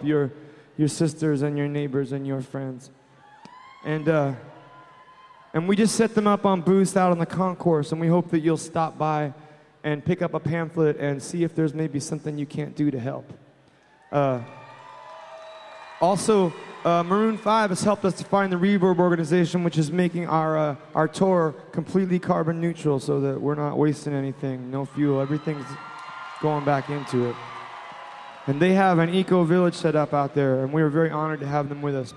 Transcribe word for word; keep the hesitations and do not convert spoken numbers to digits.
your, your sisters and your neighbors and your friends. And, uh, and we just set them up on booths out on the concourse, and we hope that you'll stop by and pick up a pamphlet and see if there's maybe something you can't do to help. Uh, also, uh, Maroon five has helped us to find the Reverb organization, which is making our, uh, our tour completely carbon neutral so that we're not wasting anything, no fuel, everything's going back into it. And they have an eco-village set up out there, and we were very honored to have them with us.